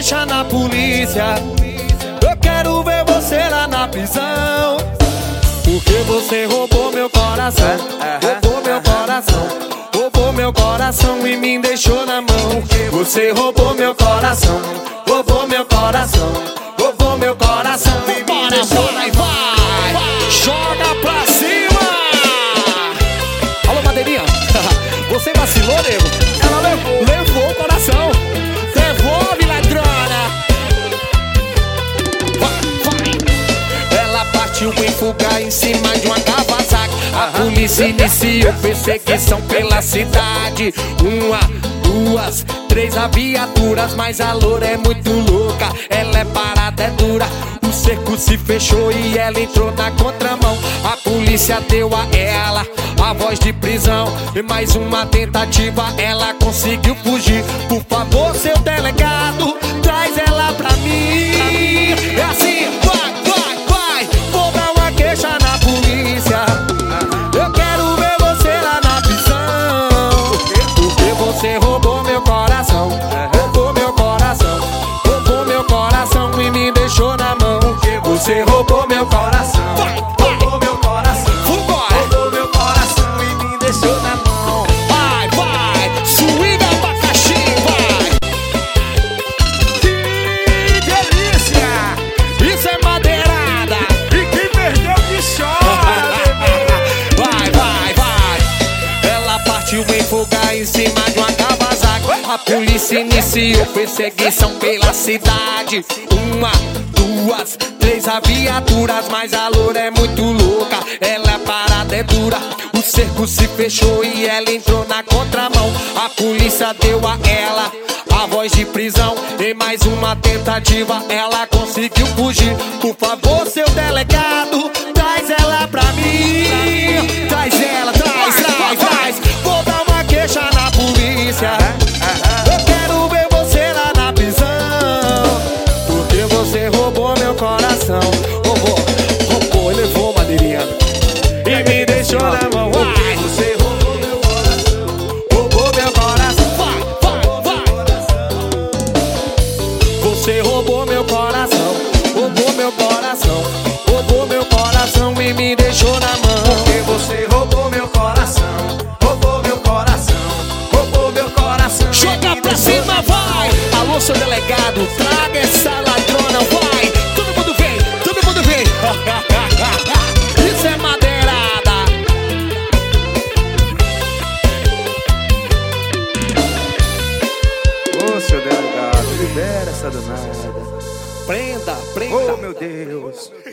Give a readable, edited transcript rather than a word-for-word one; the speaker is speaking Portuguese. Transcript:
queixa na polícia. Eu quero ver você lá na prisão. Porque você roubou meu coração, roubou meu coração, roubou meu coração e me deixou na mão. Você roubou meu coração, roubou meu coração, roubou meu coração e me deixou na mão. Joga pra cima! Alô, Madeirinha, você vacilou, nego? Ela levou o coração. Devolve, ladrona! Ela partiu em fuga em cima de uma Kawasaki. A polícia iniciou perseguição pela cidade. 1, 2, 3 viaturas, mas a loura é muito louca. Ela é parada, é dura. O cerco se fechou e ela entrou na contramão. A polícia deu a ela a voz de prisão. E mais uma tentativa, ela conseguiu fugir. Por favor, seu delegado, traz ela pra mim. É assim, vai, vou dar uma queixa na polícia. Eu quero ver você lá na prisão. Porque você roubou meu coração, roubou meu coração, roubou meu coração e me deixou na mão. Você roubou meu coração, roubou meu coração, roubou meu coração e me deixou na mão. Vai, swing abacaxi, vai. Que delícia, isso é madeirada. E quem perdeu que chora, bebê. Vai. Ela partiu em fuga em cima de uma Kawasaki. A polícia iniciou perseguição pela cidade. 1, 2, 3 viaturas, mas a loura é muito louca. Ela é parada, é dura. O cerco se fechou e ela entrou na contramão. A polícia deu a ela a voz de prisão. Em mais uma tentativa, ela conseguiu fugir. Por favor, seu delegado, traz ela pra mim. Traz ela, traz. Vou dar uma queixa na polícia. Eu quero ver você lá na prisão. Porque você roubou meu coração. Roubou, levou, Madeirinha, e me deixou na mão. Você roubou meu coração, roubou meu coração. Você roubou meu coração, roubou meu coração, roubou meu coração e me deixou na mão. Porque você roubou meu coração, roubou meu coração, roubou meu coração. Joga pra cima, vai! Alô, seu delegado, traga essa ladrona, vai! Todo mundo vem! Isso é madeirada! Ô, seu delegado, libera essa danada. Prenda! Oh, meu Deus.